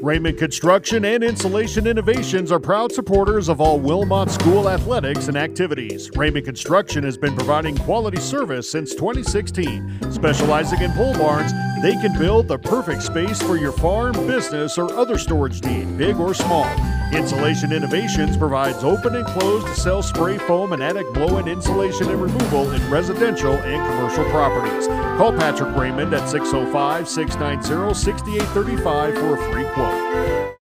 Raymond Construction and Insulation Innovations are proud supporters of all Wilmot School athletics and activities. Raymond Construction has been providing quality service since 2016. Specializing in pole barns, they can build the perfect space for your farm, business, or other storage need, big or small. Insulation Innovations provides open and closed cell spray foam and attic blow-in insulation and removal in residential and commercial properties. Call Patrick Raymond at 605-690-6835 for a free quote.